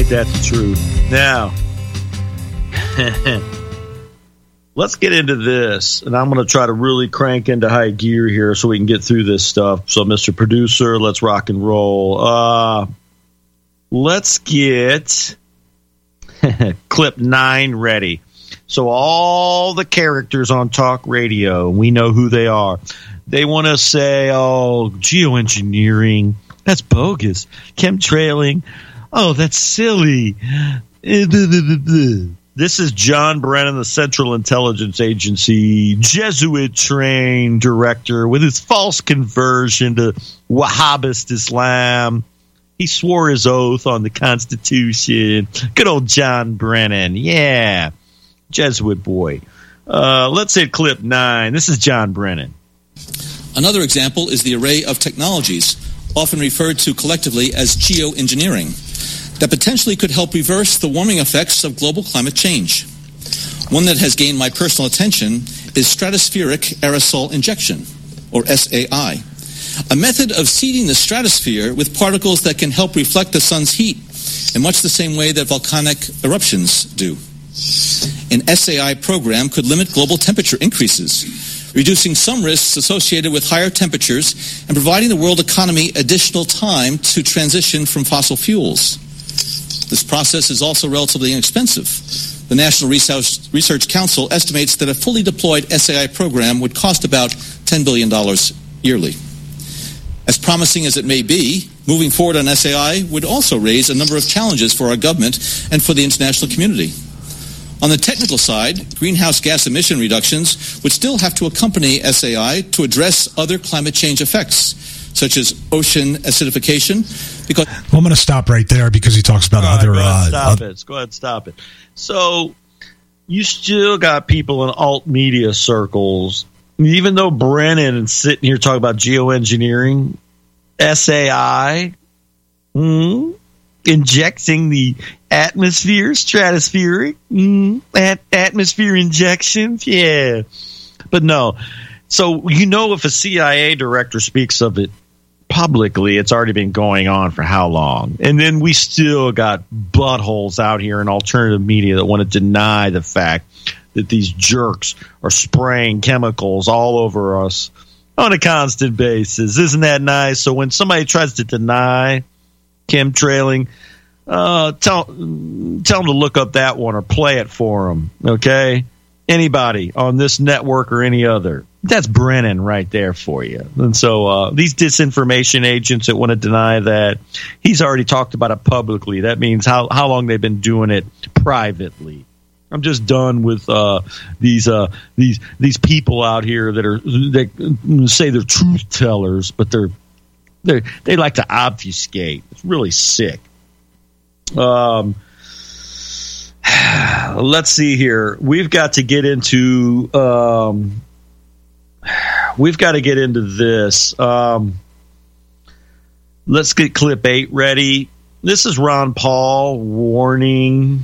that the truth. Now, let's get into this, and I'm going to try to really crank into high gear here so we can get through this stuff. So, Mr. Producer, let's rock and roll. Let's get clip 9 ready. So all the characters on talk radio, we know who they are. They want to say, oh, geoengineering, that's bogus. Chemtrailing, oh, that's silly. This is John Brennan, the Central Intelligence Agency, Jesuit-trained director with his false conversion to Wahhabist Islam. He swore his oath on the Constitution. Good old John Brennan. Yeah, Jesuit boy. Let's hit clip 9. This is John Brennan. Another example is the array of technologies, often referred to collectively as geoengineering, that potentially could help reverse the warming effects of global climate change. One that has gained my personal attention is stratospheric aerosol injection, or SAI, a method of seeding the stratosphere with particles that can help reflect the sun's heat in much the same way that volcanic eruptions do. An SAI program could limit global temperature increases, reducing some risks associated with higher temperatures and providing the world economy additional time to transition from fossil fuels. This process is also relatively inexpensive. The National Research Council estimates that a fully deployed SAI program would cost about $10 billion yearly. As promising as it may be, moving forward on SAI would also raise a number of challenges for our government and for the international community. On the technical side, greenhouse gas emission reductions would still have to accompany SAI to address other climate change effects, such as ocean acidification. Because I'm going to stop right there because he talks about other... Go ahead, stop it. So you still got people in alt media circles, even though Brennan is sitting here talking about geoengineering, SAI, injecting the atmosphere, stratospheric, atmosphere injections, yeah. But no. So, if a CIA director speaks of it publicly, it's already been going on for how long? And then we still got buttholes out here in alternative media that want to deny the fact that these jerks are spraying chemicals all over us on a constant basis. Isn't that nice? So when somebody tries to deny chemtrailing, tell them to look up that one or play it for them, okay? Anybody on this network or any other. That's Brennan right there for you. And so these disinformation agents that want to deny that, he's already talked about it publicly. That means how long they've been doing it privately. I'm just done with these people out here that say they're truth tellers, but they like to obfuscate. It's really sick. Let's see here. We've got to get into this. Let's get clip 8 ready. This is Ron Paul warning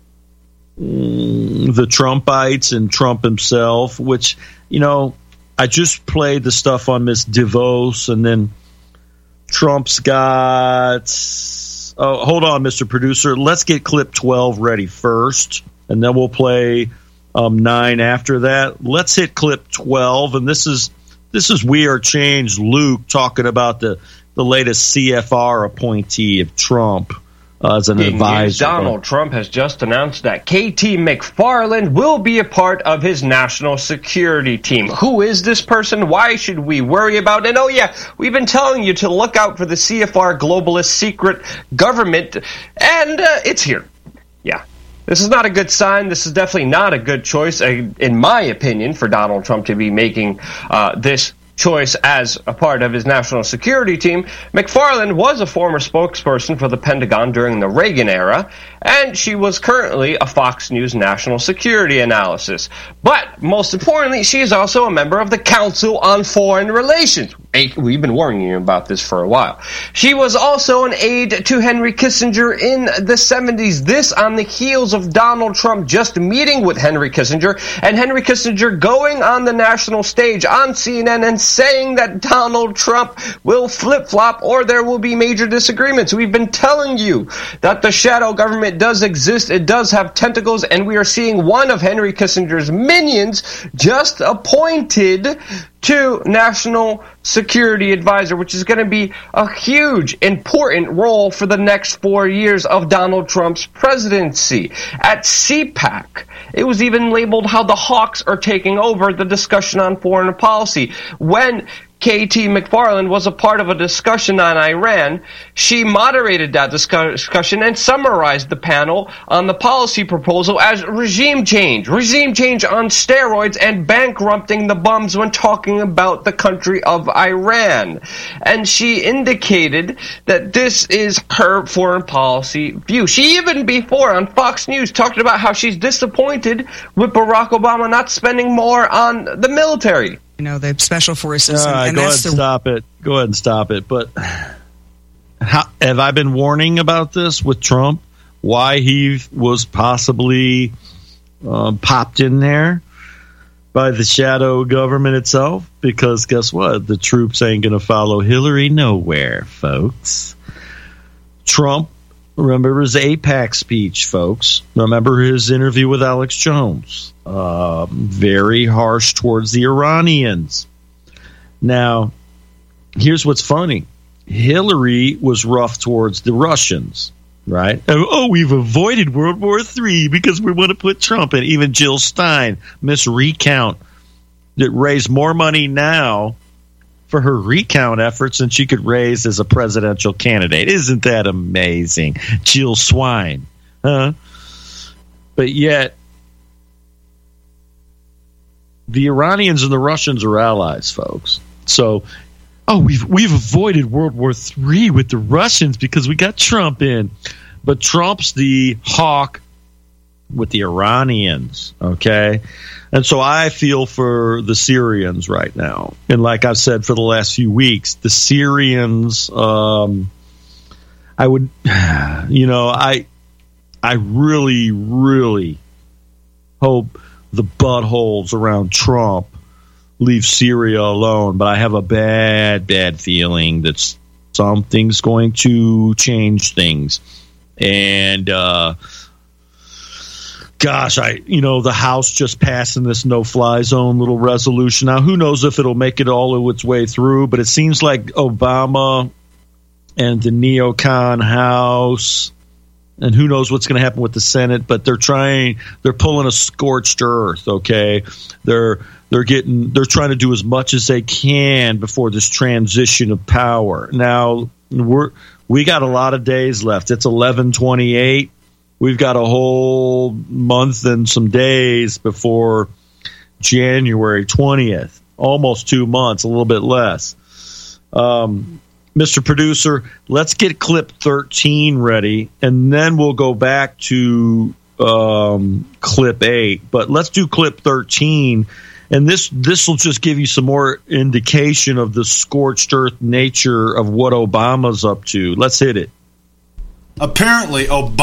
the Trumpites and Trump himself, which, I just played the stuff on Miss DeVos, and then Trump's got... Oh, hold on, Mr. Producer. Let's get clip 12 ready first, and then we'll play 9 after that. Let's hit clip 12, and this is We Are Changed Luke talking about the latest CFR appointee of Trump as an advisor. Donald Trump has just announced that KT McFarland will be a part of his national security team. Who is this person? Why should we worry about it? And we've been telling you to look out for the CFR globalist secret government, and it's here. Yeah. This is not a good sign. This is definitely not a good choice, in my opinion, for Donald Trump to be making this choice as a part of his national security team. McFarland was a former spokesperson for the Pentagon during the Reagan era, and she was currently a Fox News national security analyst. But most importantly, she is also a member of the Council on Foreign Relations. we've been warning you about this for a while. She was also an aide to Henry Kissinger in the 70s. This on the heels of Donald Trump just meeting with Henry Kissinger, and Henry Kissinger going on the national stage on CNN and saying that Donald Trump will flip-flop or there will be major disagreements. We've been telling you that the shadow government does exist. It does have tentacles, and we are seeing one of Henry Kissinger's minions just appointed to National Security Advisor, which is going to be a huge, important role for the next 4 years of Donald Trump's presidency. At CPAC, it was even labeled how the Hawks are taking over the discussion on foreign policy. When K.T. McFarland was a part of a discussion on Iran, she moderated that discussion and summarized the panel on the policy proposal as regime change on steroids, and bankrupting the bums when talking about the country of Iran. And she indicated that this is her foreign policy view. She even before on Fox News talked about how she's disappointed with Barack Obama not spending more on the military. The special forces. And go ahead and stop it. But have I been warning about this with Trump? Why he was possibly popped in there by the shadow government itself? Because guess what? The troops ain't going to follow Hillary nowhere, folks. Trump, remember his AIPAC speech, folks. Remember his interview with Alex Jones. Very harsh towards the Iranians. Now, here's what's funny. Hillary was rough towards the Russians, right? Oh, we've avoided World War III because we want to put Trump in. Even Jill Stein, Miss Recount, that raised more money now for her recount efforts than she could raise as a presidential candidate. Isn't that amazing? Jill Swine. Huh? But yet, the Iranians and the Russians are allies, folks. So, we've avoided World War III with the Russians because we got Trump in. But Trump's the hawk with the Iranians, okay? And so I feel for the Syrians right now. And like I've said for the last few weeks, the Syrians, I really, really hope the buttholes around Trump leave Syria alone. But I have a bad feeling that something's going to change things. And, the House just passing this no-fly zone little resolution. Now, who knows if it'll make it all its way through, but it seems like Obama and the neocon House, and who knows what's going to happen with the Senate, but they're pulling a scorched earth, okay? They're trying to do as much as they can before this transition of power. Now, we got a lot of days left. It's 11/28. We've got a whole month and some days before January 20th. Almost 2 months, a little bit less. Mr. Producer, let's get clip 13 ready, and then we'll go back to clip 8. But let's do clip 13, and this will just give you some more indication of the scorched earth nature of what Obama's up to. Let's hit it. Apparently,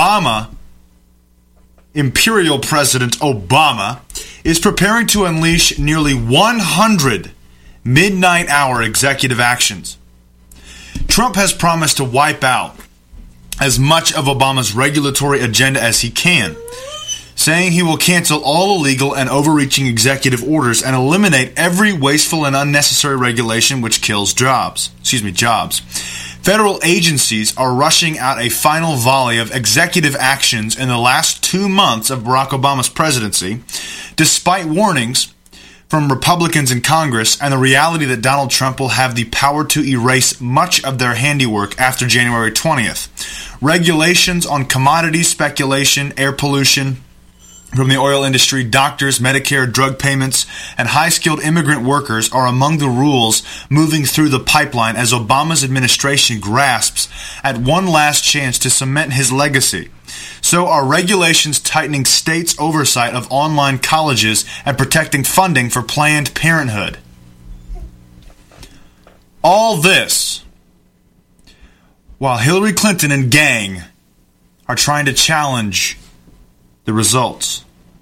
Imperial President Obama is preparing to unleash nearly 100 midnight hour executive actions. Trump has promised to wipe out as much of Obama's regulatory agenda as he can, saying he will cancel all illegal and overreaching executive orders and eliminate every wasteful and unnecessary regulation which kills jobs. Federal agencies are rushing out a final volley of executive actions in the last 2 months of Barack Obama's presidency, despite warnings from Republicans in Congress and the reality that Donald Trump will have the power to erase much of their handiwork after January 20th. Regulations on commodities, speculation, air pollution from the oil industry, doctors, Medicare, drug payments, and high-skilled immigrant workers are among the rules moving through the pipeline as Obama's administration grasps at one last chance to cement his legacy. So are regulations tightening states' oversight of online colleges and protecting funding for Planned Parenthood. All this while Hillary Clinton and gang are trying to challenge the results.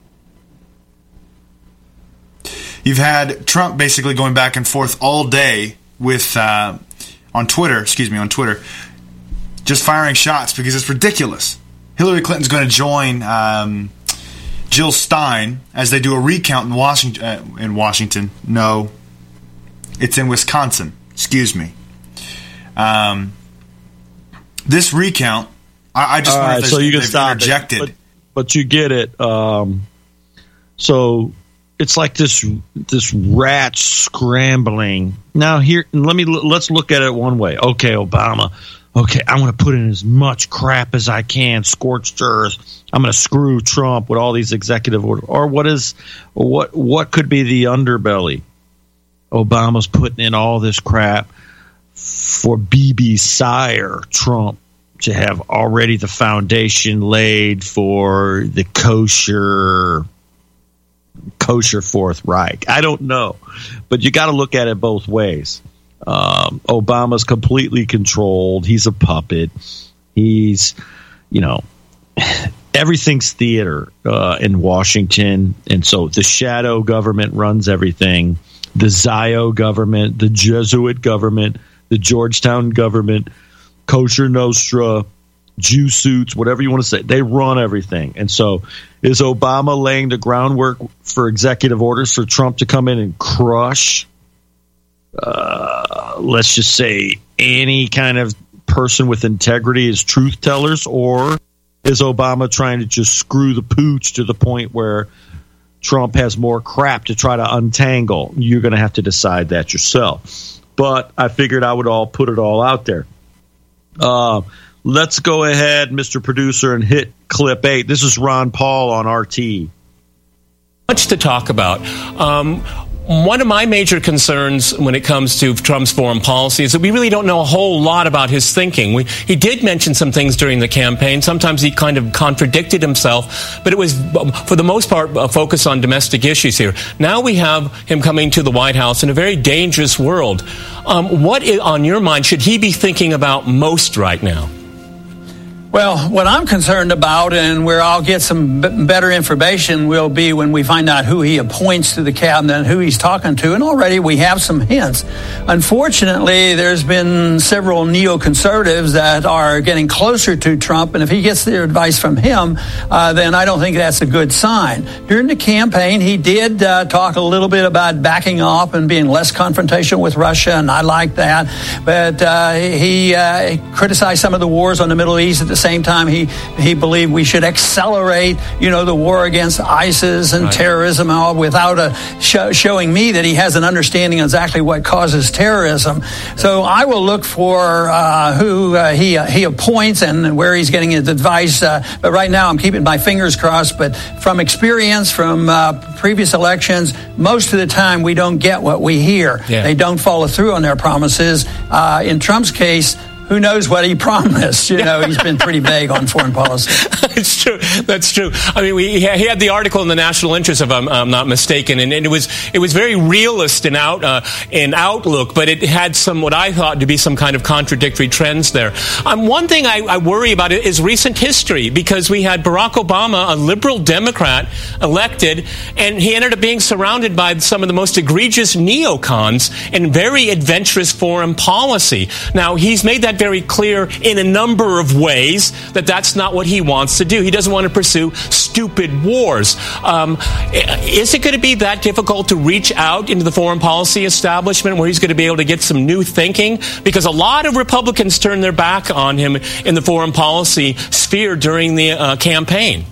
You've had Trump basically going back and forth all day with on Twitter, just firing shots because it's ridiculous. Hillary Clinton's going to join Jill Stein as they do a recount in Washington. No, it's in Wisconsin. Excuse me. This recount, I just wonder if so you can they've stop interjected. it, but you get it. So it's like this rat scrambling. Now here, let's look at it one way. Okay, Obama. Okay, I'm going to put in as much crap as I can, scorched earth. I'm going to screw Trump with all these executive orders. Or what could be the underbelly? Obama's putting in all this crap for BB sire Trump to have already the foundation laid for the kosher Fourth Reich. I don't know, but you got to look at it both ways. Obama's completely controlled. He's a puppet. He's, everything's theater in Washington, and so the shadow government runs everything. The Zio government, the Jesuit government, the Georgetown government, Kosher Nostra, Jew suits, whatever you want to say, they run everything. And so is Obama laying the groundwork for executive orders for Trump to come in and crush, let's just say, any kind of person with integrity as truth tellers? Or is Obama trying to just screw the pooch to the point where Trump has more crap to try to untangle? You're going to have to decide that yourself. But I figured I would put it all out there. Let's go ahead, Mr. Producer, and hit clip 8. This is Ron Paul on RT. Much to talk about. One of my major concerns when it comes to Trump's foreign policy is that we really don't know a whole lot about his thinking. He did mention some things during the campaign. Sometimes he kind of contradicted himself, but it was, for the most part, a focus on domestic issues here. Now we have him coming to the White House in a very dangerous world. What, on your mind, should he be thinking about most right now? Well, what I'm concerned about, and where I'll get some better information, will be when we find out who he appoints to the cabinet and who he's talking to. And already we have some hints. Unfortunately, there's been several neoconservatives that are getting closer to Trump. And if he gets their advice from him, then I don't think that's a good sign. During the campaign, he did talk a little bit about backing off and being less confrontational with Russia, and I like that. But he criticized some of the wars on the Middle East. At the same time, he believed we should accelerate, the war against ISIS and terrorism, all without showing me that he has an understanding of exactly what causes terrorism. So I will look for who he appoints and where he's getting his advice. But right now, I'm keeping my fingers crossed. But from experience, from previous elections, most of the time we don't get what we hear. Yeah. They don't follow through on their promises. In Trump's case, who knows what he promised? He's been pretty vague on foreign policy. It's true. That's true. I mean, he had the article in the National Interest, if I'm not mistaken, and it was very realist in outlook, but it had some what I thought to be some kind of contradictory trends there. One thing I worry about is recent history, because we had Barack Obama, a liberal Democrat, elected, and he ended up being surrounded by some of the most egregious neocons in very adventurous foreign policy. Now, he's made that very clear in a number of ways that that's not what he wants to do. He doesn't want to pursue stupid wars. Is it going to be that difficult to reach out into the foreign policy establishment where he's going to be able to get some new thinking? Because a lot of Republicans turned their back on him in the foreign policy sphere during the campaign.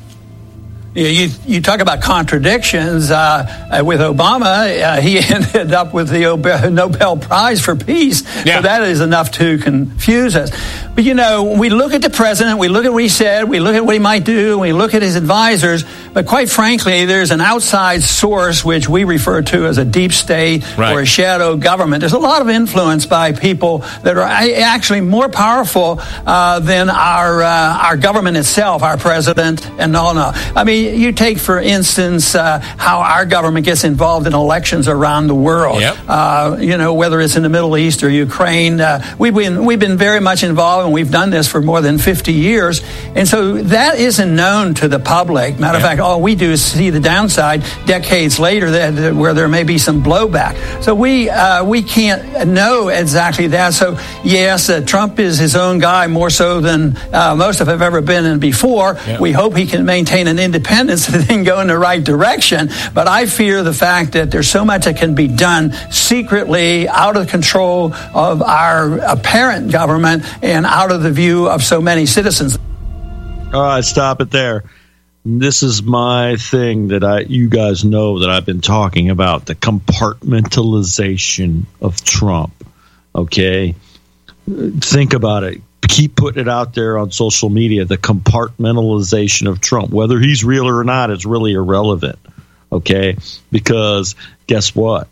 You talk about contradictions. With Obama, he ended up with the Nobel Prize for Peace. Yeah. So that is enough to confuse us. But, we look at the president, we look at what he said, we look at what he might do, we look at his advisors. But quite frankly, there's an outside source, which we refer to as a deep state or a shadow government. There's a lot of influence by people that are actually more powerful than our government itself, our president, and all. I mean, you take, for instance, how our government gets involved in elections around the world. Yep. Whether it's in the Middle East or Ukraine, we've been very much involved, and we've done this for more than 50 years. And so that isn't known to the public. Matter of fact, all we do is see the downside decades later where there may be some blowback. So we can't know exactly that. So yes, Trump is his own guy more so than most of have ever been in before. Yeah. We hope he can maintain an independence and then go in the right direction. But I fear the fact that there's so much that can be done secretly, out of control of our apparent government and out of the view of so many citizens. All right, stop it there. This is my thing that you guys know that I've been talking about, the compartmentalization of Trump. Okay? Think about it. Keep putting it out there on social media, the compartmentalization of Trump. Whether he's real or not is really irrelevant. Okay? Because guess what?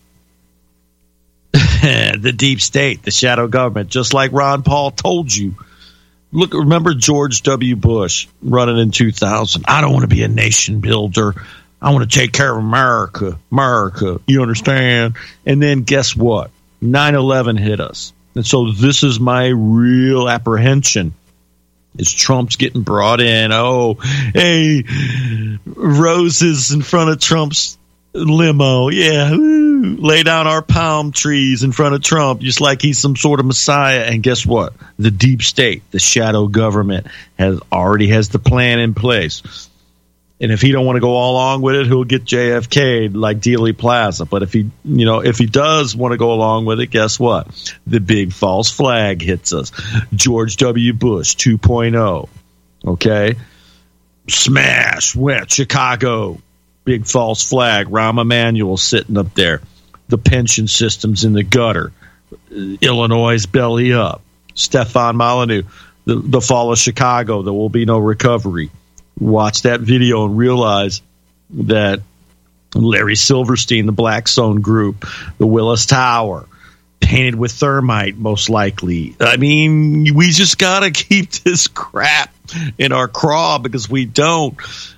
The deep state, the shadow government, just like Ron Paul told you. Look, remember George W. Bush running in 2000? I don't want to be a nation builder. I want to take care of America. You understand? And then guess what? 9/11 hit us. And so this is my real apprehension. Is Trump's getting brought in? Oh, hey, roses in front of Trump's limo. Yeah, woo. Lay down our palm trees in front of Trump, just like he's some sort of messiah. And guess what? The deep state, the shadow government, already has the plan in place. And if he don't want to go all along with it, he'll get JFK'd like Dealey Plaza. But if he does want to go along with it, guess what? The big false flag hits us. George W. Bush 2.0. Okay? Smash, wet, Chicago. Big false flag. Rahm Emanuel sitting up there. The pension system's in the gutter. Illinois' belly up. Stefan Molyneux. The fall of Chicago. There will be no recovery. Watch that video and realize that Larry Silverstein, the Blackstone Group, the Willis Tower, painted with thermite, most likely. I mean, we just got to keep this crap in our craw because we don't.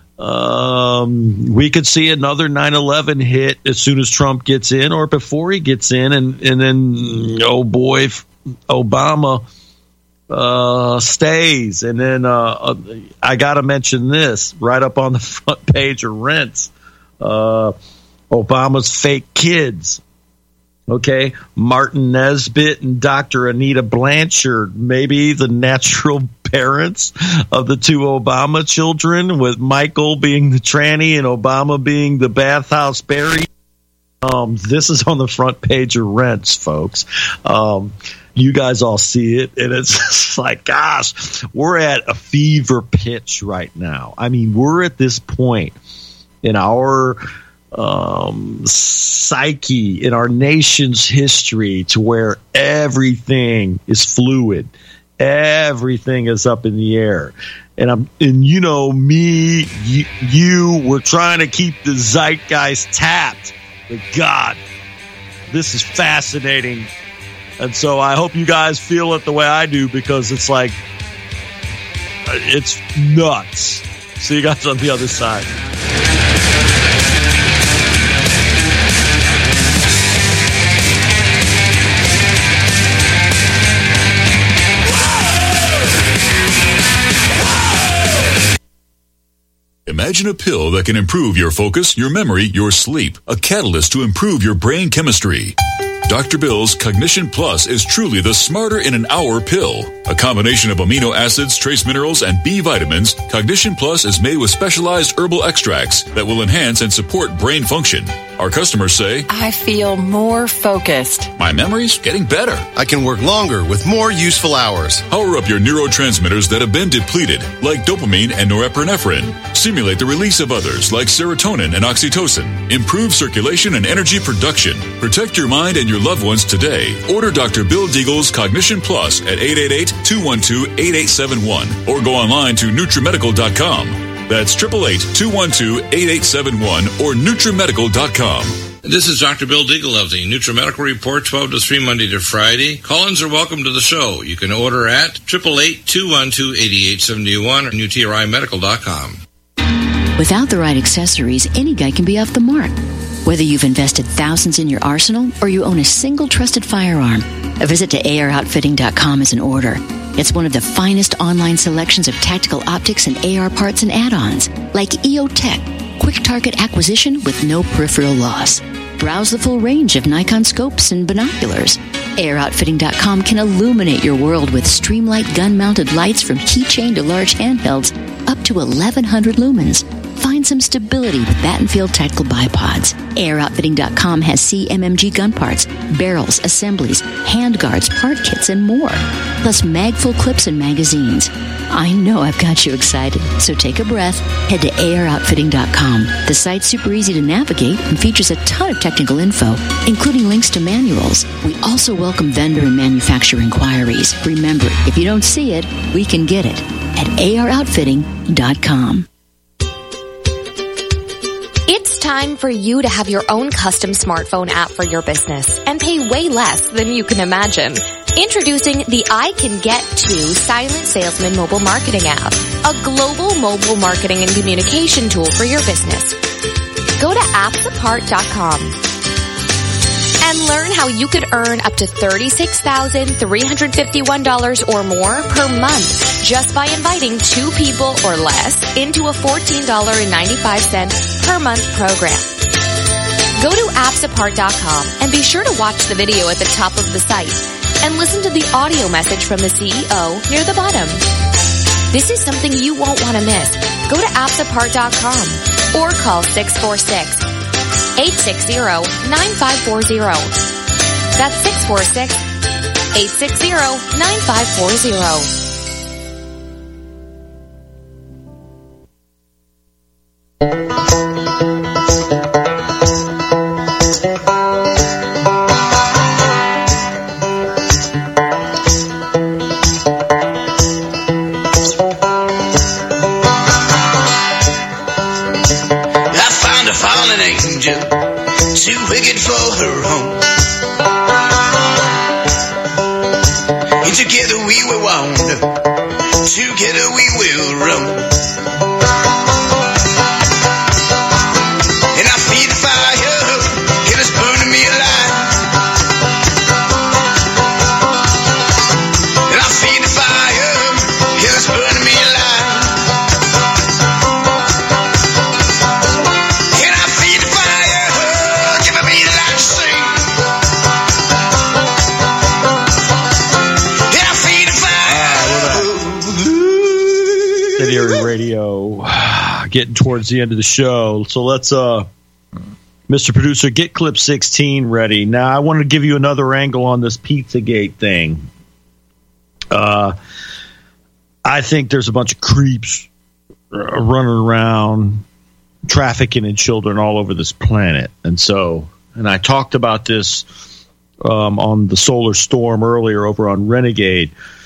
We could see another 9/11 hit as soon as Trump gets in or before he gets in, and then, oh boy, Obama stays. And then I got to mention this right up on the front page of Rents. Obama's fake kids. Okay, Martin Nesbitt and Dr. Anita Blanchard, maybe the natural parents of the two Obama children, with Michael being the tranny and Obama being the bathhouse Barry. This is on the front page of Rents, folks. You guys all see it, and it's just like, gosh, we're at a fever pitch right now. I mean, we're at this point in our psyche, in our nation's history, to where everything is fluid, everything is up in the air, and you know me, we're trying to keep the zeitgeist tapped. But God, this is fascinating, and so I hope you guys feel it the way I do, because it's like, it's nuts. See you guys on the other side. Imagine a pill that can improve your focus, your memory, your sleep. A catalyst to improve your brain chemistry. Dr. Bill's Cognition Plus is truly the smarter in an hour pill. A combination of amino acids, trace minerals, and B vitamins, Cognition Plus is made with specialized herbal extracts that will enhance and support brain function. Our customers say, I feel more focused. My memory's getting better. I can work longer with more useful hours. Power up your neurotransmitters that have been depleted, like dopamine and norepinephrine. Stimulate the release of others, like serotonin and oxytocin. Improve circulation and energy production. Protect your mind and your loved ones today. Order Dr. Bill Deagle's Cognition Plus at 888-212-8871 or go online to NutriMedical.com. That's 888-212-8871 or NutriMedical.com. This is Dr. Bill Deagle of the NutriMedical Report, 12 to 3 Monday to Friday. Call-ins are welcome to the show. You can order at 888-212-8871 or NutriMedical.com. Without the right accessories, any guy can be off the mark. Whether you've invested thousands in your arsenal or you own a single trusted firearm, a visit to AROutfitting.com is in order. It's one of the finest online selections of tactical optics and AR parts and add-ons, like EOTech, quick target acquisition with no peripheral loss. Browse the full range of Nikon scopes and binoculars. AROutfitting.com can illuminate your world with Streamlight gun-mounted lights from keychain to large handhelds up to 1,100 lumens. Find some stability with Battenfield Tactical Bipods. AirOutfitting.com has CMMG gun parts, barrels, assemblies, handguards, part kits, and more. Plus mag-full clips and magazines. I know I've got you excited, so take a breath. Head to AirOutfitting.com. The site's super easy to navigate and features a ton of technical info, including links to manuals. We also welcome vendor and manufacturer inquiries. Remember, if you don't see it, we can get it at AirOutfitting.com. It's time for you to have your own custom smartphone app for your business and pay way less than you can imagine. Introducing the I Can Get To Silent Salesman mobile marketing app, a global mobile marketing and communication tool for your business. Go to appsapart.com and learn how you could earn up to $36,351 or more per month just by inviting 2 people or less into a $14.95 per month program. Go to appsapart.com and be sure to watch the video at the top of the site and listen to the audio message from the CEO near the bottom. This is something you won't want to miss. Go to appsapart.com or call 646-860-9540. That's 646-860-9540. Too wicked for her home. And together we will wander, together we will roam. And I feed the fire, and it's burning me alive. And I feed the fire, and it's burning me alive. Radio, getting towards the end of the show, so let's Mr. Producer, get clip 16 ready. Now I want to give you another angle on this Pizzagate thing. I think there's a bunch of creeps running around trafficking in children all over this planet, and I talked about this on the Solar Storm earlier over on Renegade.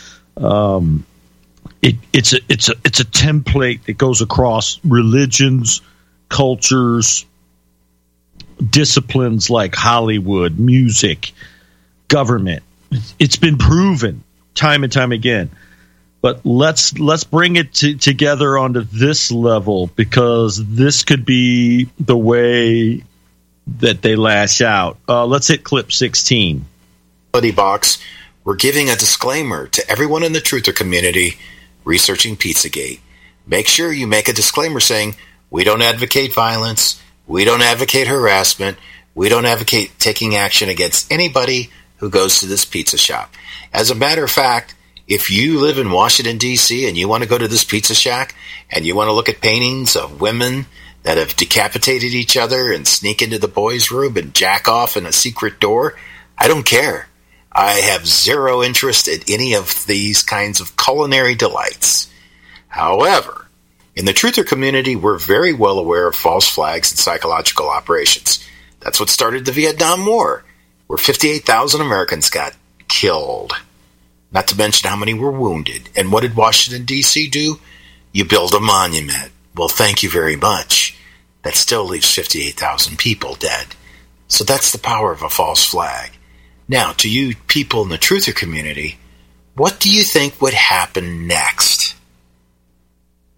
It's a template that goes across religions, cultures, disciplines like Hollywood, music, government. It's been proven time and time again. But let's bring it together onto this level, because this could be the way that they lash out. Let's hit clip 16. Box, we're giving a disclaimer to everyone in the truther community researching Pizzagate. Make sure you make a disclaimer saying, we don't advocate violence, we don't advocate harassment, we don't advocate taking action against anybody who goes to this pizza shop. As a matter of fact, if you live in Washington, D.C., and you want to go to this pizza shack, and you want to look at paintings of women that have decapitated each other and sneak into the boys' room and jack off in a secret door, I don't care. I have zero interest in any of these kinds of culinary delights. However, in the truther community, we're very well aware of false flags and psychological operations. That's what started the Vietnam War, where 58,000 Americans got killed. Not to mention how many were wounded. And what did Washington, D.C. do? You build a monument. Well, thank you very much. That still leaves 58,000 people dead. So that's the power of a false flag. Now, to you people in the truther community, what do you think would happen next?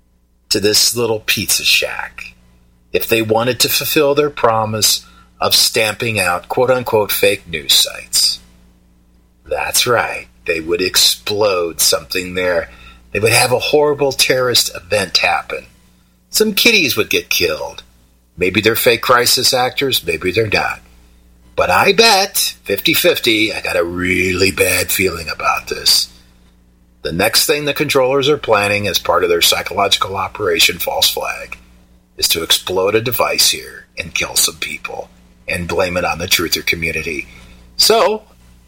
to this little pizza shack if they wanted to fulfill their promise of stamping out quote-unquote fake news sites. That's right. They would explode something there. They would have a horrible terrorist event happen. Some kiddies would get killed. Maybe they're fake crisis actors, maybe they're not. But I bet, 50-50, I got a really bad feeling about this. The next thing the controllers are planning as part of their psychological operation False Flag is to explode a device here and kill some people and blame it on the truther community. So,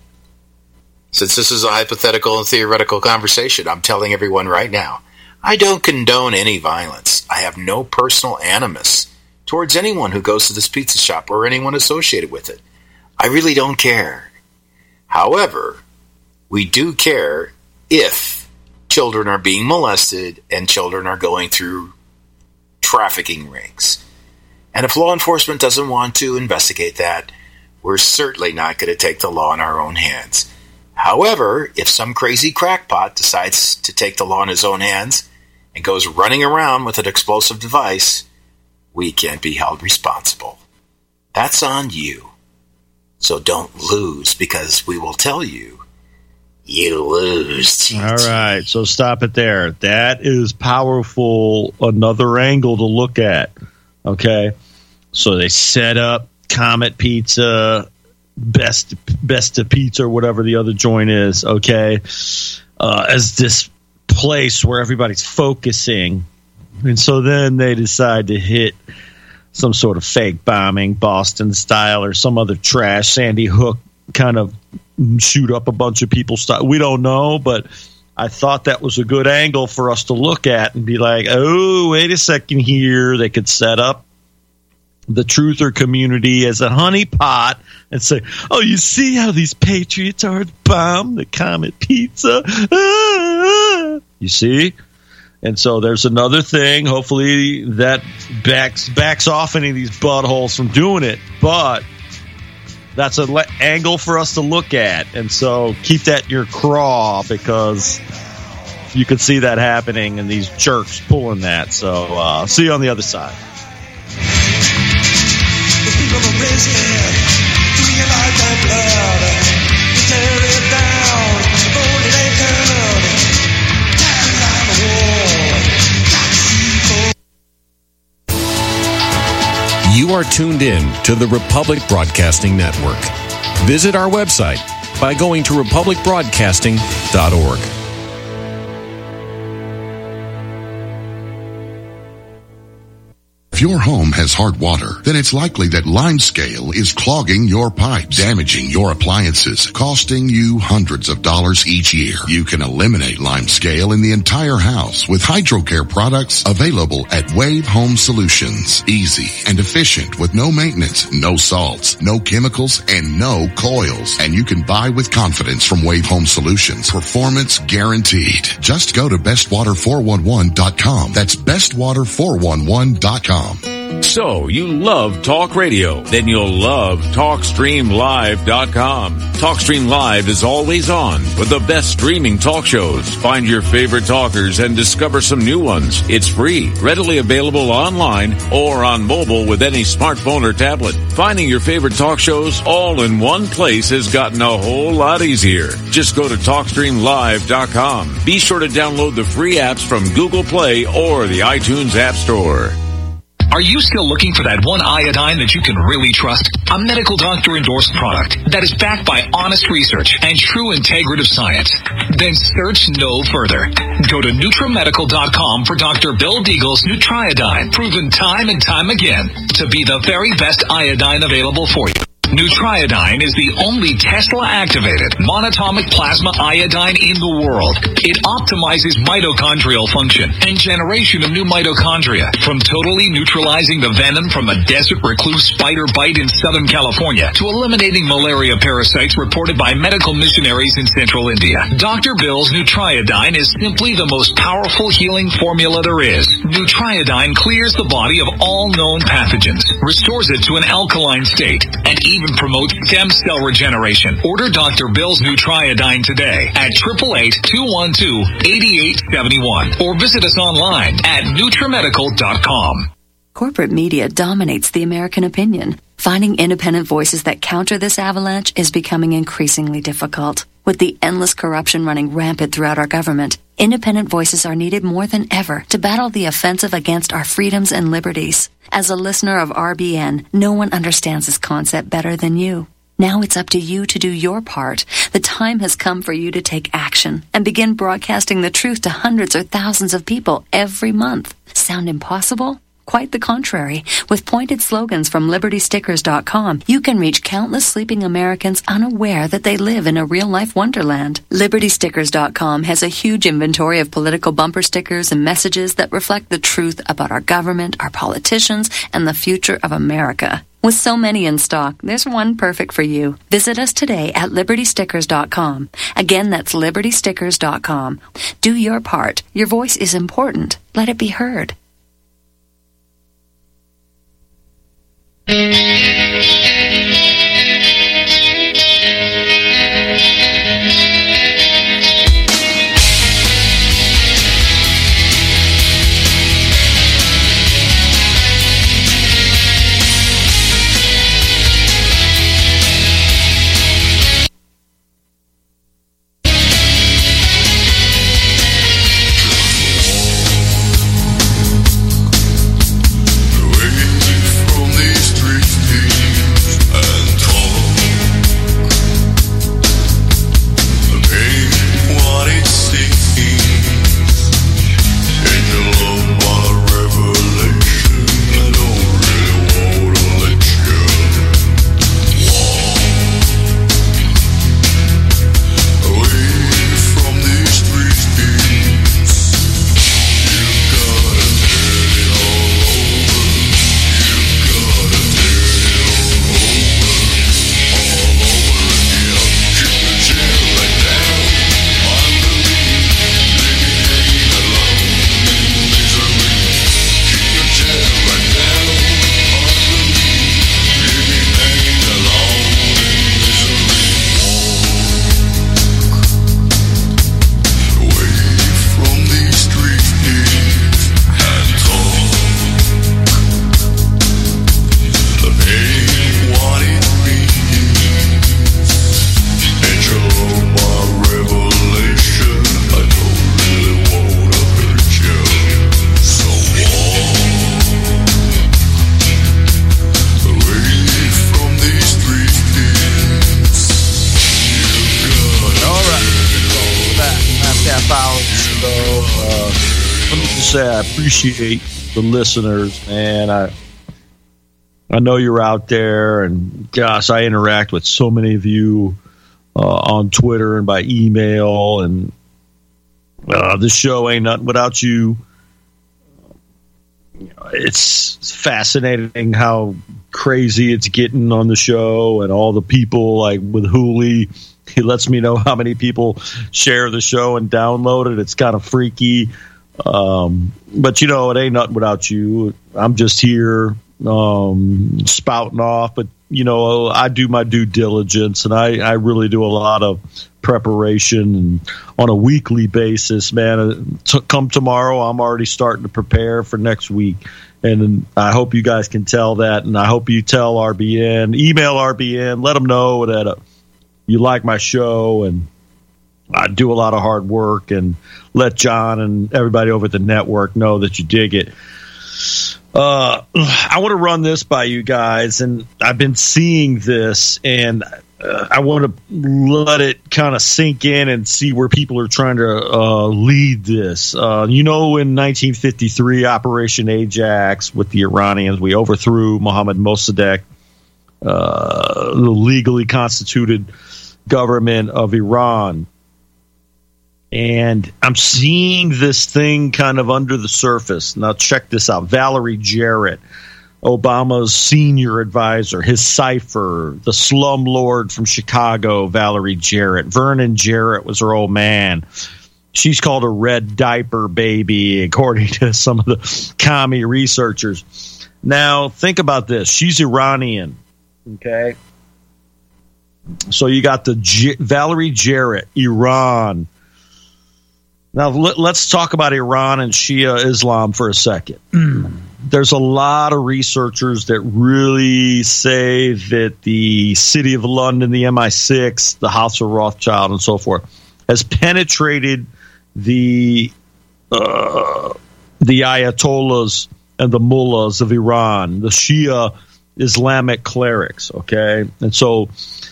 since this is a hypothetical and theoretical conversation, I'm telling everyone right now, I don't condone any violence. I have no personal animus towards anyone who goes to this pizza shop or anyone associated with it. I really don't care. However, we do care if children are being molested and children are going through trafficking rings. And if law enforcement doesn't want to investigate that, we're certainly not going to take the law in our own hands. However, if some crazy crackpot decides to take the law in his own hands and goes running around with an explosive device, we can't be held responsible. That's on you. So don't lose, because we will tell you, you lose. All right, so stop it there. That is powerful, another angle to look at. Okay, so they set up Comet Pizza, Best of Pizza, or whatever the other joint is, okay, as this place where everybody's focusing. And so then they decide to hit some sort of fake bombing, Boston style, or some other trash, Sandy Hook kind of shoot up a bunch of people style. We don't know, but I thought that was a good angle for us to look at and be like, oh, wait a second here. They could set up the truther community as a honeypot and say, oh, you see how these patriots are to bomb the Comet Pizza? You see? And so there's another thing. Hopefully that backs off any of these buttholes from doing it. But that's an angle for us to look at. And so keep that in your craw, because you could see that happening and these jerks pulling that. So see you on the other side. You are tuned in to the Republic Broadcasting Network. Visit our website by going to republicbroadcasting.org. If your home has hard water, then it's likely that Limescale is clogging your pipes, damaging your appliances, costing you hundreds of dollars each year. You can eliminate Limescale in the entire house with HydroCare products available at Wave Home Solutions. Easy and efficient with no maintenance, no salts, no chemicals, and no coils. And you can buy with confidence from Wave Home Solutions. Performance guaranteed. Just go to bestwater411.com. That's bestwater411.com. So, you love talk radio? Then you'll love TalkStreamLive.com. TalkStream Live is always on with the best streaming talk shows. Find your favorite talkers and discover some new ones. It's free, readily available online or on mobile with any smartphone or tablet. Finding your favorite talk shows all in one place has gotten a whole lot easier. Just go to TalkStreamLive.com. Be sure to download the free apps from Google Play or the iTunes App Store. Are you still looking for that one iodine that you can really trust? A medical doctor endorsed product that is backed by honest research and true integrative science? Then search no further. Go to NutriMedical.com for Dr. Bill Deagle's Nutriodine, proven time and time again to be the very best iodine available for you. Nutriodine is the only Tesla-activated monatomic plasma iodine in the world. It optimizes mitochondrial function and generation of new mitochondria, from totally neutralizing the venom from a desert recluse spider bite in Southern California to eliminating malaria parasites reported by medical missionaries in central India. Dr. Bill's Nutriodine is simply the most powerful healing formula there is. Nutriodine clears the body of all known pathogens restores it to an alkaline state, and even promotes stem cell regeneration. Order Dr. Bill's Nutriodine today at 888-212-8871 or visit us online at NutriMedical.com. Corporate media dominates the American opinion. Finding independent voices that counter this avalanche is becoming increasingly difficult. With the endless corruption running rampant throughout our government, independent voices are needed more than ever to battle the offensive against our freedoms and liberties. As a listener of RBN, no one understands this concept better than you. Now it's up to you to do your part. The time has come for you to take action and begin broadcasting the truth to hundreds or thousands of people every month. Sound impossible? Quite the contrary. With pointed slogans from LibertyStickers.com, you can reach countless sleeping Americans unaware that they live in a real-life wonderland. LibertyStickers.com has a huge inventory of political bumper stickers and messages that reflect the truth about our government, our politicians, and the future of America. With so many in stock, there's one perfect for you. Visit us today at LibertyStickers.com. Again, that's LibertyStickers.com. Do your part. Your voice is important. Let it be heard. I appreciate the listeners, man. I know you're out there, and gosh, I interact with so many of you on Twitter and by email, and this show ain't nothing without you. It's fascinating how crazy it's getting on the show, and all the people like with Hooli. He lets me know how many people share the show and download it. It's kind of freaky. But it ain't nothing without you. I'm just here spouting off, but I do my due diligence, and I really do a lot of preparation and on a weekly basis, man. Come tomorrow, I'm already starting to prepare for next week, and I hope you guys can tell that, and I hope you tell RBN, email RBN, let them know that you like my show, and I do a lot of hard work, and let John and everybody over at the network know that you dig it. I want to run this by you guys, and I've been seeing this, and I want to let it kind of sink in and see where people are trying to lead this. In 1953, Operation Ajax with the Iranians, we overthrew Mohammad Mossadegh, the legally constituted government of Iran. And I'm seeing this thing kind of under the surface. Now, check this out. Valerie Jarrett, Obama's senior advisor, his cipher, the slumlord from Chicago, Valerie Jarrett. Vernon Jarrett was her old man. She's called a red diaper baby, according to some of the commie researchers. Now, think about this. She's Iranian, okay? So you got the Valerie Jarrett, Iran. Now, let's talk about Iran and Shia Islam for a second. There's a lot of researchers that really say that the City of London, the MI6, the House of Rothschild, and so forth, has penetrated the Ayatollahs and the mullahs of Iran, the Shia Islamic clerics, okay? And so,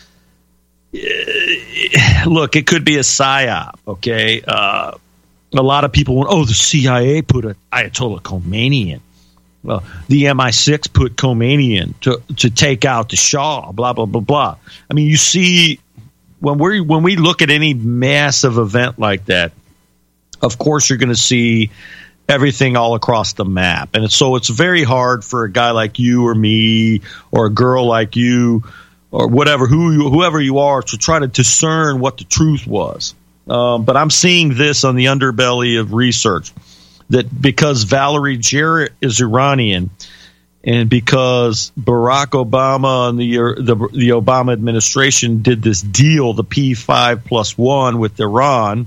look, it could be a psyop, okay? A lot of people went, the CIA put an Ayatollah Khomeini in. Well, the MI6 put Khomeini in to take out the Shah, blah, blah, blah, blah. I mean, you see, when we look at any massive event like that, of course you're going to see everything all across the map. And so it's very hard for a guy like you or me or a girl like you or whatever, whoever you are, to try to discern what the truth was. But I'm seeing this on the underbelly of research, that because Valerie Jarrett is Iranian and because Barack Obama and the Obama administration did this deal, the P5+1 with Iran,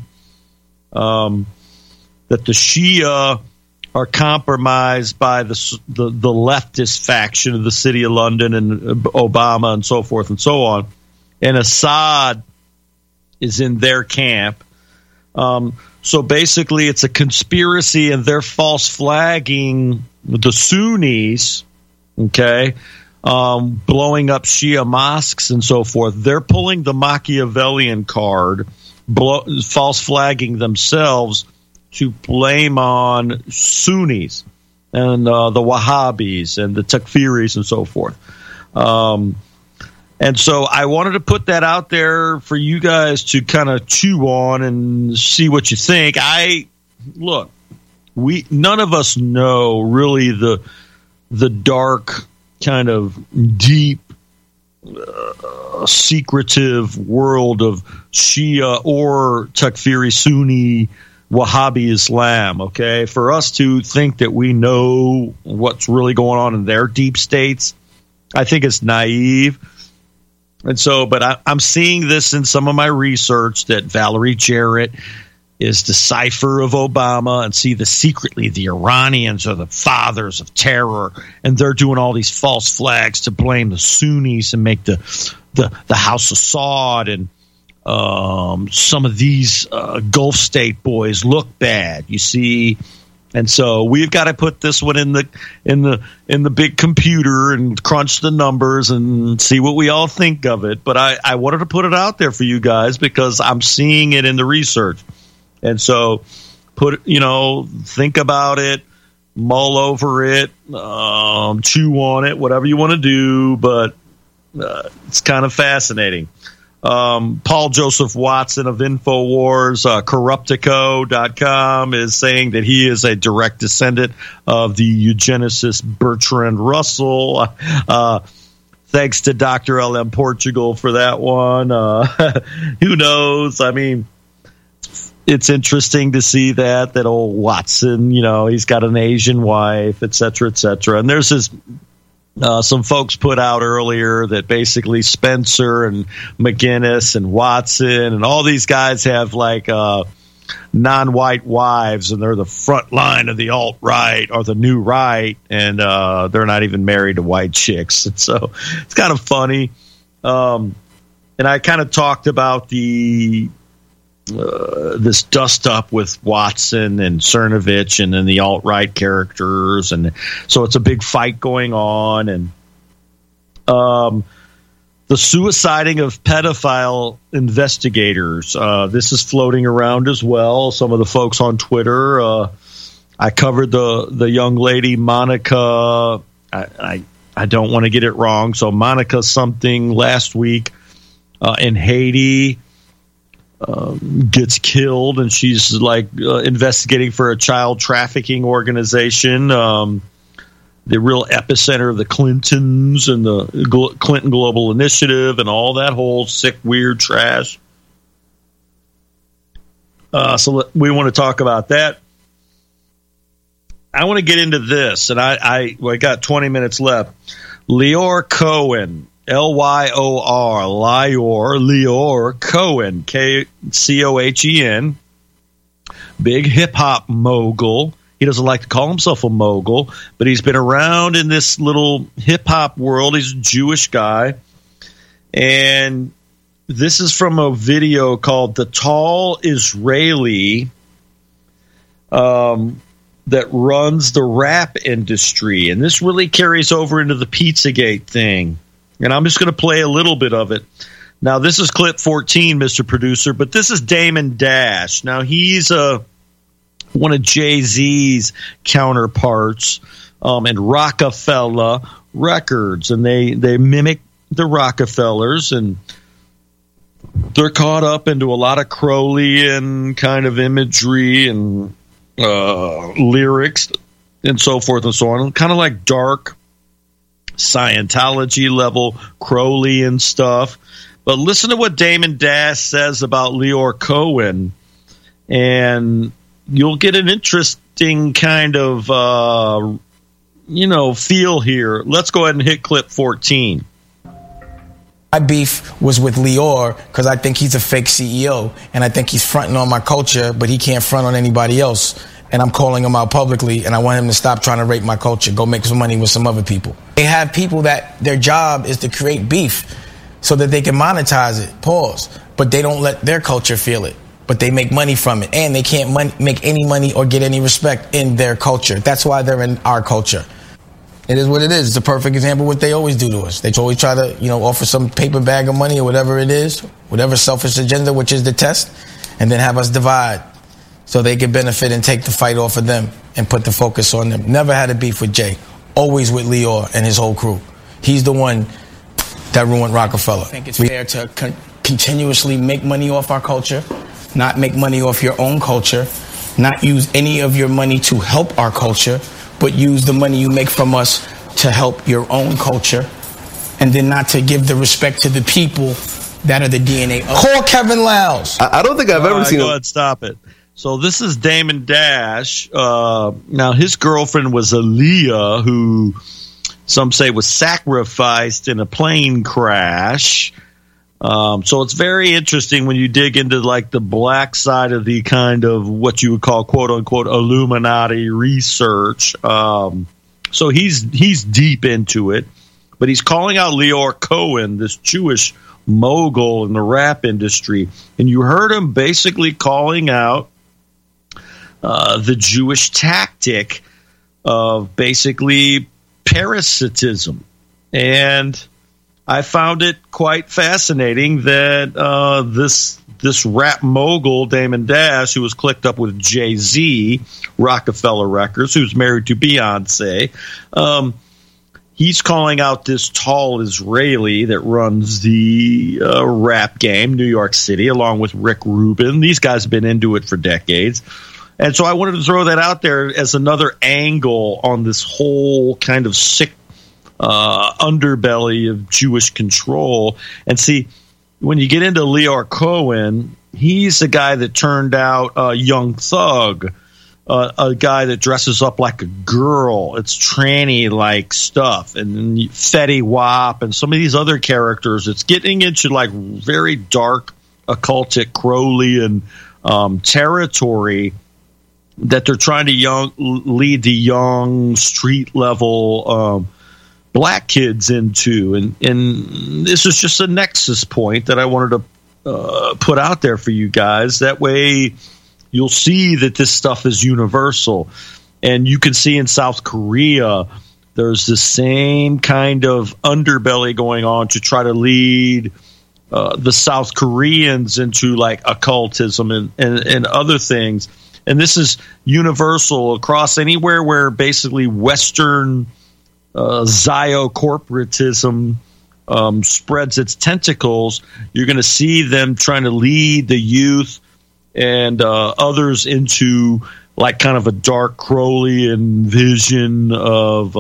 that the Shia are compromised by the leftist faction of the City of London and Obama and so forth and so on, and Assad is in their camp. So basically it's a conspiracy, and they're false flagging the Sunnis, okay, blowing up Shia mosques and so forth. They're pulling the Machiavellian card, false flagging themselves to blame on Sunnis and the Wahhabis and the Takfiris and so forth. And so I wanted to put that out there for you guys to kind of chew on and see what you think. None of us know really the dark kind of deep, secretive world of Shia or Takfiri Sunni Wahhabi Islam, okay? For us to think that we know what's really going on in their deep states, I think it's naive. And so, but I'm seeing this in some of my research that Valerie Jarrett is the cipher of Obama, and secretly the Iranians are the fathers of terror, and they're doing all these false flags to blame the Sunnis and make the House of Saud and some of these Gulf state boys look bad, you see. And so we've got to put this one in the big computer and crunch the numbers and see what we all think of it. But I wanted to put it out there for you guys because I'm seeing it in the research. And so think about it, mull over it, chew on it, whatever you want to do. But it's kind of fascinating. Paul Joseph Watson of InfoWars, Corruptico.com is saying that he is a direct descendant of the eugenicist Bertrand Russell. Thanks to Dr. L.M. Portugal for that one. Who knows? I mean, it's interesting to see that old Watson, he's got an Asian wife, et cetera, et cetera. And there's this some folks put out earlier that basically Spencer and McGinnis and Watson and all these guys have like non-white wives, and they're the front line of the alt-right or the new right, and they're not even married to white chicks. And so it's kind of funny. And I kind of talked about this dust up with Watson and Cernovich and then the alt-right characters, and so it's a big fight going on. And the suiciding of pedophile investigators, this is floating around as well. Some of the folks on Twitter, I covered the young lady Monica, I don't want to get it wrong, so Monica something last week in Haiti, gets killed, and she's investigating for a child trafficking organization, the real epicenter of the Clintons and the Clinton Global Initiative and all that whole sick, weird trash. So we want to talk about that. I want to get into this, and I got 20 minutes left. Lyor Cohen, L-Y-O-R, Lyor Cohen, K-C-O-H-E-N, big hip-hop mogul. He doesn't like to call himself a mogul, but he's been around in this little hip-hop world. He's a Jewish guy, and this is from a video called The Tall Israeli, that runs the rap industry. And this really carries over into the Pizzagate thing. And I'm just going to play a little bit of it. Now, this is clip 14, Mr. Producer, but this is Damon Dash. Now, he's one of Jay-Z's counterparts in Rockefeller Records. And they mimic the Rockefellers, and they're caught up into a lot of Crowleyan kind of imagery and lyrics and so forth and so on, kind of like dark Scientology level Crowleyan stuff. But listen to what Damon Dash says about Lyor Cohen, and you'll get an interesting kind of feel here. Let's go ahead and hit clip 14. My beef was with Lyor because I think he's a fake CEO, and I think he's fronting on my culture, but he can't front on anybody else. And I'm calling him out publicly, and I want him to stop trying to rape my culture, go make some money with some other people. They have people that their job is to create beef so that they can monetize it, but they don't let their culture feel it. But they make money from it, and they can't make any money or get any respect in their culture. That's why they're in our culture. It is what it is. It's a perfect example of what they always do to us. They always try to, offer some paper bag of money or whatever it is, whatever selfish agenda, which is the test, and then have us divide so they can benefit and take the fight off of them and put the focus on them. Never had a beef with Jay. Always with Lyor and his whole crew. He's the one that ruined Rockefeller. I think it's fair to continuously make money off our culture, not make money off your own culture, not use any of your money to help our culture, but use the money you make from us to help your own culture, and then not to give the respect to the people that are the DNA of. Call Kevin Lowndes. I don't think I've ever seen him. Go ahead, stop it. So this is Damon Dash. Now, his girlfriend was Aaliyah, who some say was sacrificed in a plane crash. So it's very interesting when you dig into like the black side of the kind of what you would call quote unquote Illuminati research. So he's deep into it, but he's calling out Lyor Cohen, this Jewish mogul in the rap industry. And you heard him basically calling out the Jewish tactic of basically parasitism. And I found it quite fascinating that this rap mogul, Damon Dash, who was clicked up with Jay-Z, Rockefeller Records, who's married to Beyonce, he's calling out this tall Israeli that runs the rap game, New York City, along with Rick Rubin. These guys have been into it for decades. And so I wanted to throw that out there as another angle on this whole kind of sick underbelly of Jewish control. And see, when you get into Lyor Cohen, he's the guy that turned out Young Thug, a guy that dresses up like a girl. It's tranny-like stuff. And Fetty Wap and some of these other characters. It's getting into like very dark, occultic, Crowleyan territory that they're trying to lead the young street-level black kids into, and this is just a nexus point that I wanted to put out there for you guys. That way you'll see that this stuff is universal. And you can see in South Korea there's the same kind of underbelly going on to try to lead the South Koreans into like occultism and other things. And this is universal across anywhere where basically Western Zio-corporatism spreads its tentacles. You're going to see them trying to lead the youth and others into like kind of a dark Crowleyan vision of,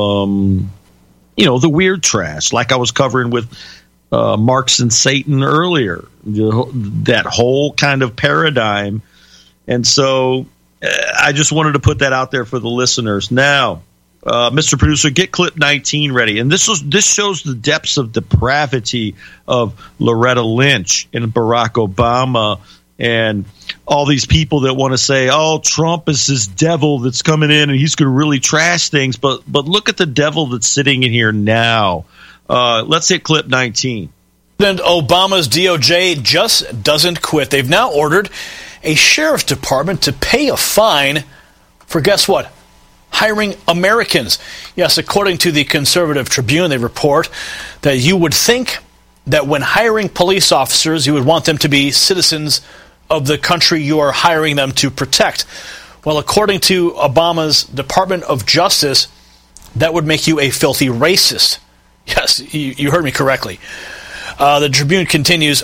the weird trash, like I was covering with Marx and Satan earlier, that whole kind of paradigm. And so I just wanted to put that out there for the listeners. Now, Mr. Producer, get clip 19 ready. And this shows the depths of depravity of Loretta Lynch and Barack Obama and all these people that want to say, oh, Trump is this devil that's coming in and he's going to really trash things. But look at the devil that's sitting in here now. Let's hit clip 19. President Obama's DOJ just doesn't quit. They've now ordered a sheriff's department to pay a fine for, guess what? Hiring Americans. Yes, according to the Conservative Tribune, they report that you would think that when hiring police officers, you would want them to be citizens of the country you are hiring them to protect. Well, according to Obama's Department of Justice, that would make you a filthy racist. Yes, you heard me correctly. The Tribune continues,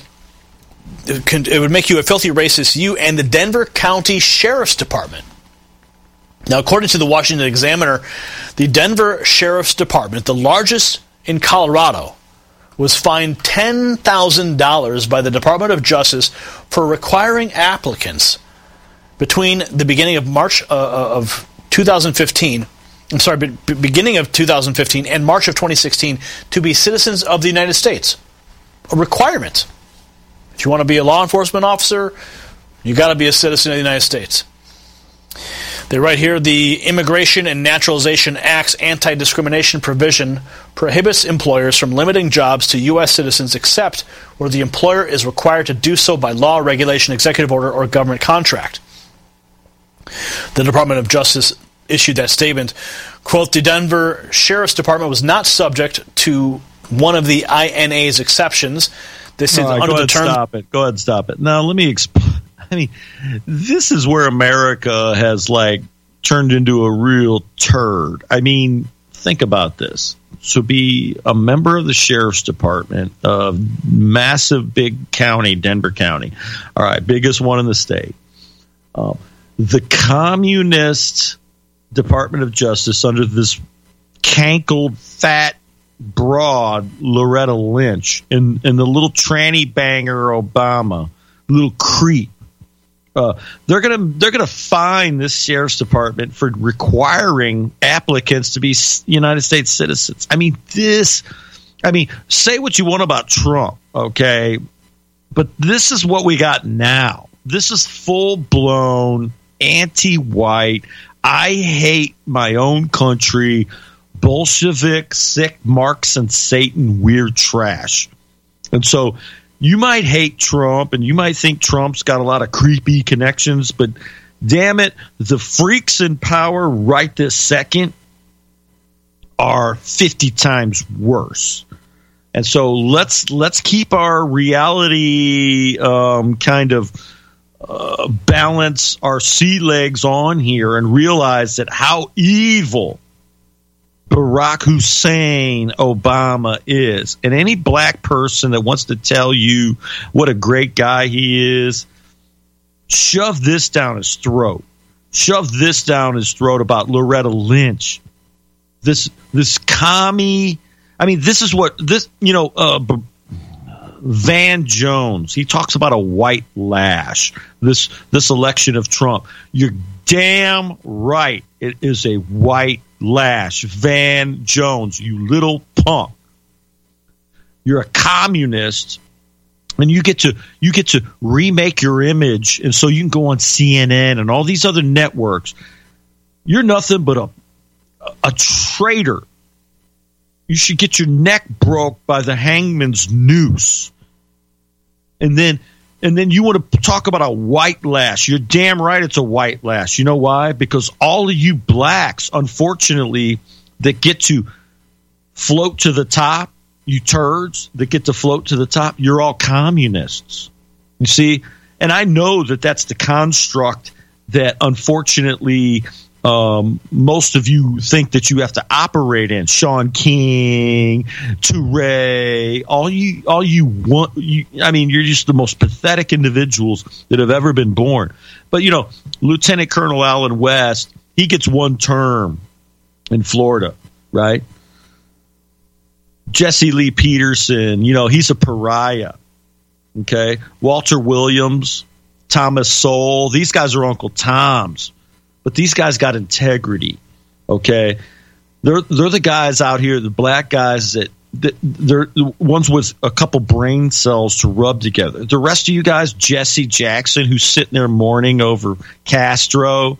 it would make you a filthy racist, you and the Denver County Sheriff's Department. Now, according to the Washington Examiner, the Denver Sheriff's Department, the largest in Colorado, was fined $10,000 by the Department of Justice for requiring applicants between the beginning of March of 2015, beginning of 2015 and March of 2016 to be citizens of the United States. A requirement. If you want to be a law enforcement officer, you got to be a citizen of the United States. They write here, the Immigration and Naturalization Act's anti-discrimination provision prohibits employers from limiting jobs to U.S. citizens except where the employer is required to do so by law, regulation, executive order, or government contract. The Department of Justice issued that statement. Quote, the Denver Sheriff's Department was not subject to one of the INA's exceptions. They say that under the terms... Go ahead and stop it. Now, let me explain. I mean, this is where America has, turned into a real turd. I mean, think about this. So be a member of the Sheriff's Department of massive big county, Denver County. All right, biggest one in the state. The Communist Department of Justice under this cankled, fat, broad Loretta Lynch and the little tranny banger Obama, little creep. They're gonna fine this sheriff's department for requiring applicants to be United States citizens. I mean, say what you want about Trump, okay, but this is what we got now. This is full blown anti-white. I hate my own country. Bolshevik, sick Marx and Satan, weird trash. And so you might hate Trump and you might think Trump's got a lot of creepy connections, but damn it, the freaks in power right this second are 50 times worse. And so let's keep our reality balance our sea legs on here and realize that how evil Barack Hussein Obama is. And any black person that wants to tell you what a great guy he is, shove this down his throat. Shove this down his throat about Loretta Lynch. This commie. I mean, this is what this, Van Jones, he talks about a white lash, this election of Trump. You're damn right. It is a white lash. Van Jones, you little punk. You're a communist and you get to remake your image, and so you can go on CNN and all these other networks. You're nothing but a traitor. You should get your neck broke by the hangman's noose. And then you want to talk about a white lash. You're damn right it's a white lash. You know why? Because all of you blacks, unfortunately, that get to float to the top, you turds that get to float to the top, you're all communists. You see? And I know that that's the construct that, unfortunately, most of you think that you have to operate in. Sean King, Touré, all you want. You're just the most pathetic individuals that have ever been born. But, Lieutenant Colonel Allen West, he gets one term in Florida, right? Jesse Lee Peterson, he's a pariah. Okay. Walter Williams, Thomas Sowell, these guys are Uncle Toms. but these guys got integrity. Okay, they're the guys out here, the black guys that they're the ones with a couple brain cells to rub together. The rest of you guys, Jesse Jackson, who's sitting there mourning over Castro,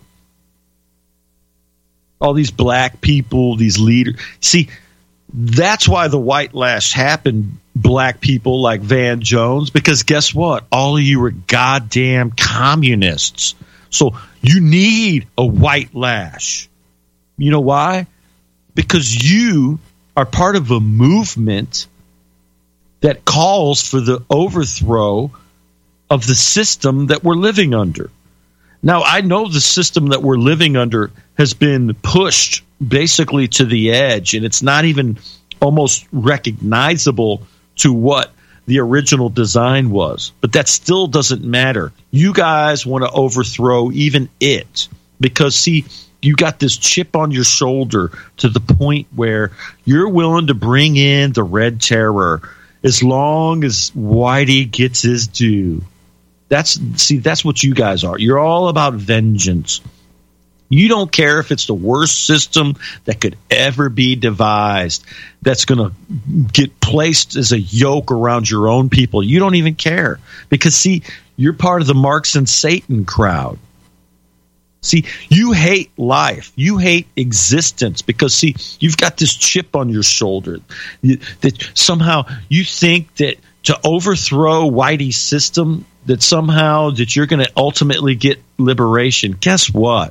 all these black people, these leaders. See, that's why the white lash happened, black people like Van Jones, because guess what? All of you are goddamn communists. So you need a white lash. You know why? Because you are part of a movement that calls for the overthrow of the system that we're living under. Now, I know the system that we're living under has been pushed basically to the edge, and it's not even almost recognizable to what the original design was. But that still doesn't matter. You guys want to overthrow even it because, see, you got this chip on your shoulder to the point where you're willing to bring in the Red Terror as long as Whitey gets his due. That's what you guys are. You're all about vengeance. You don't care if it's the worst system that could ever be devised that's going to get placed as a yoke around your own people. You don't even care because, see, you're part of the Marx and Satan crowd. See, you hate life. You hate existence because, see, you've got this chip on your shoulder that somehow you think that to overthrow Whitey's system, that somehow that you're going to ultimately get liberation. Guess what?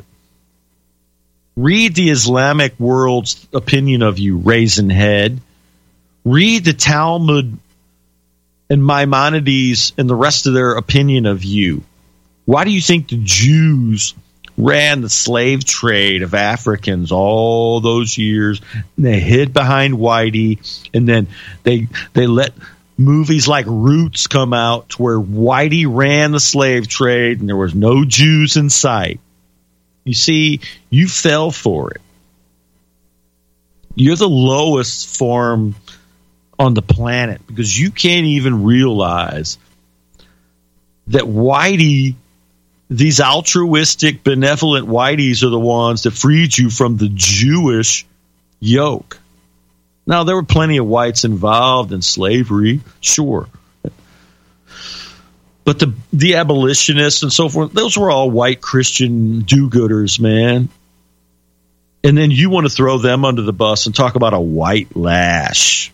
Read the Islamic world's opinion of you, raisin head. Read the Talmud and Maimonides and the rest of their opinion of you. Why do you think the Jews ran the slave trade of Africans all those years? And they hid behind Whitey, and then they let movies like Roots come out to where Whitey ran the slave trade and there was no Jews in sight. You see, you fell for it. You're the lowest form on the planet because you can't even realize that Whitey, these altruistic, benevolent Whiteys are the ones that freed you from the Jewish yoke. Now, there were plenty of whites involved in slavery, sure. But the abolitionists and so forth, those were all white Christian do-gooders, man. And then you want to throw them under the bus and talk about a white lash.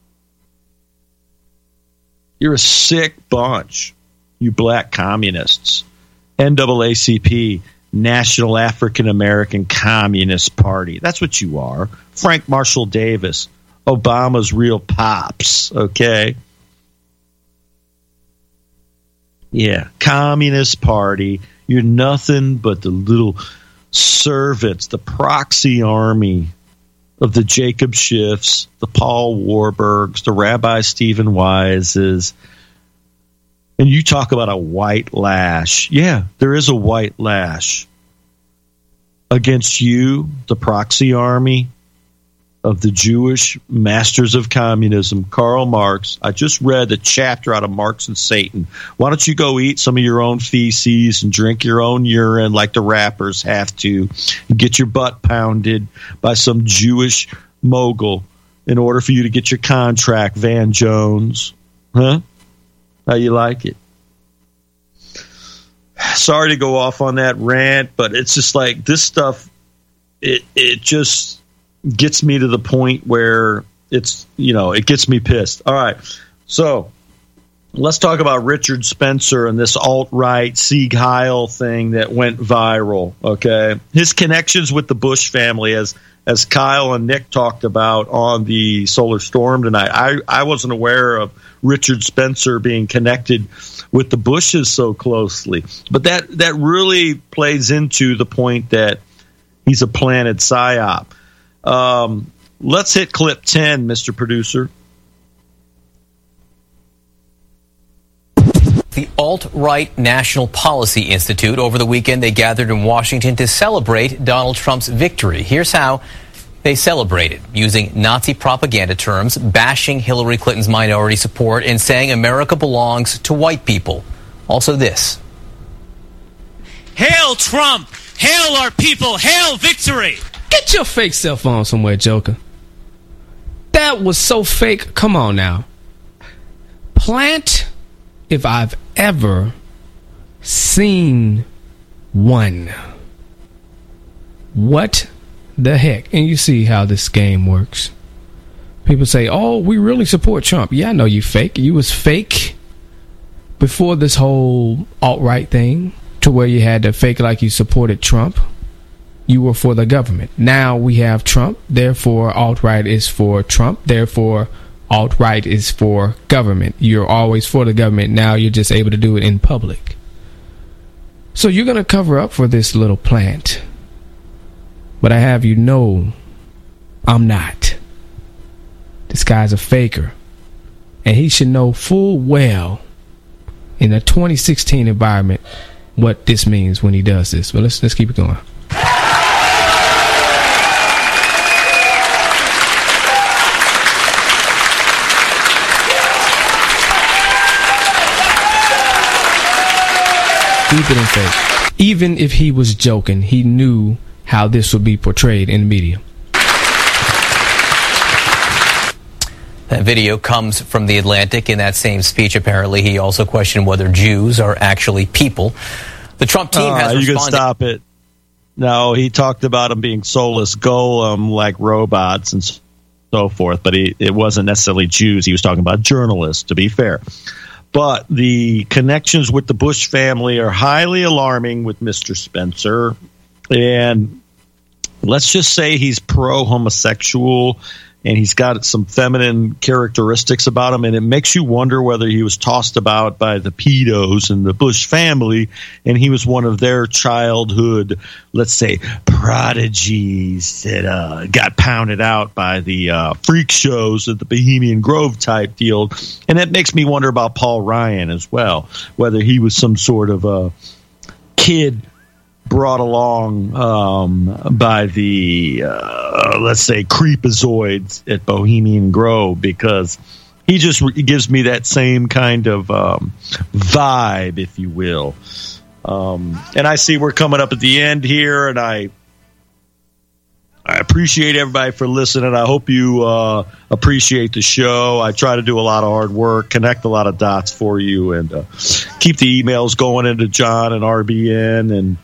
You're a sick bunch, you black communists. NAACP, National African American Communist Party. That's what you are. Frank Marshall Davis, Obama's real pops, okay? Yeah, Communist Party. You're nothing but the little servants, the proxy army of the Jacob Schiffs, the Paul Warburgs, the Rabbi Stephen Wises. And you talk about a white lash. Yeah, there is a white lash against you, the proxy army of the Jewish masters of communism, Karl Marx. I just read a chapter out of Marx and Satan. Why don't you go eat some of your own feces and drink your own urine like the rappers have to and get your butt pounded by some Jewish mogul in order for you to get your contract, Van Jones? Huh? How you like it? Sorry to go off on that rant, but it's just like this stuff, it just gets me to the point where it's, it gets me pissed. All right. So let's talk about Richard Spencer and this alt-right Sieg Heil thing that went viral. Okay. His connections with the Bush family, as Kyle and Nick talked about on the Solar Storm tonight. I wasn't aware of Richard Spencer being connected with the Bushes so closely, but that really plays into the point that he's a planted psyop. Let's hit clip 10, Mr. Producer. The Alt-Right National Policy Institute. Over the weekend, they gathered in Washington to celebrate Donald Trump's victory. Here's how they celebrated, using Nazi propaganda terms, bashing Hillary Clinton's minority support, and saying America belongs to white people. Also this. Hail Trump! Hail our people! Hail victory! Get your fake self on somewhere, Joker. That was so fake. Come on now. Plant, if I've ever seen one. What the heck? And you see how this game works. People say, oh, we really support Trump. Yeah, I know you fake. You was fake before this whole alt-right thing, to where you had to fake like you supported Trump. You were for the government. Now we have Trump, therefore alt-right is for Trump, therefore alt-right is for government. You're always for the government. Now you're just able to do it in public. So you're going to cover up for this little plant. But I have you know, I'm not. This guy's a faker. And he should know full well in a 2016 environment what this means when he does this. But let's keep it going. Keep it in faith. Even if he was joking, he knew how this would be portrayed in the media. That video comes from The Atlantic. In that same speech, apparently, he also questioned whether Jews are actually people. The Trump team has responded. You can stop it. No, he talked about them being soulless golem like robots and so forth, but it wasn't necessarily Jews. He was talking about journalists, to be fair. But the connections with the Bush family are highly alarming with Mr. Spencer. And let's just say he's pro-homosexual and he's got some feminine characteristics about him. And it makes you wonder whether he was tossed about by the pedos in the Bush family and he was one of their childhood, let's say, prodigies that got pounded out by the freak shows at the Bohemian Grove type deal. And that makes me wonder about Paul Ryan as well, whether he was some sort of a kid brought along by the, let's say, creepazoids at Bohemian Grove, because he just gives me that same kind of vibe, if you will. And I see we're coming up at the end here, and I appreciate everybody for listening. I hope you appreciate the show. I try to do a lot of hard work, connect a lot of dots for you, and keep the emails going into John and RBN, and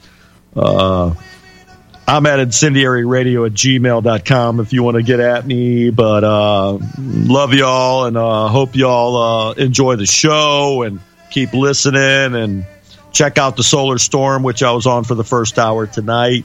I'm at incendiaryradio@gmail.com if you want to get at me. But love y'all, and hope y'all enjoy the show and keep listening, and check out the Solar Storm, which I was on for the first hour tonight.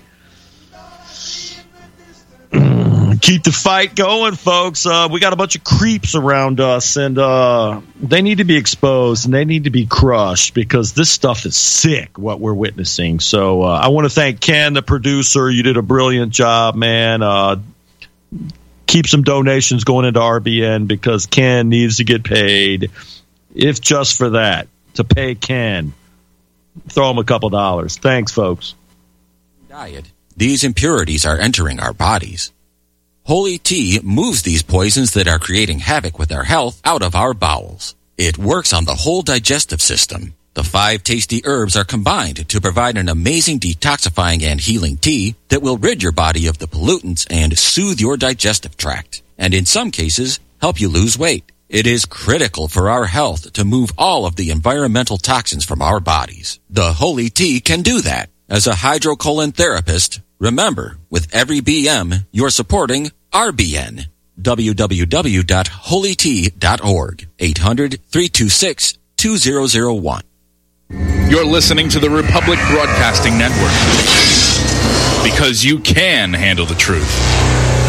Keep the fight going, folks. We got a bunch of creeps around us, and they need to be exposed and they need to be crushed, because this stuff is sick, what we're witnessing. So I want to thank Ken, the producer. You did a brilliant job, man. Keep some donations going into RBN, because Ken needs to get paid, if just for that, to pay Ken. Throw him a couple dollars. Thanks, folks. Diet. These impurities are entering our bodies. Holy Tea moves these poisons that are creating havoc with our health out of our bowels. It works on the whole digestive system. The 5 tasty herbs are combined to provide an amazing detoxifying and healing tea that will rid your body of the pollutants and soothe your digestive tract, and in some cases, help you lose weight. It is critical for our health to move all of the environmental toxins from our bodies. The Holy Tea can do that. As a hydrocolon therapist, remember, with every BM, you're supporting RBN. www.holytea.org. 800-326-2001. You're listening to the Republic Broadcasting Network, because you can handle the truth.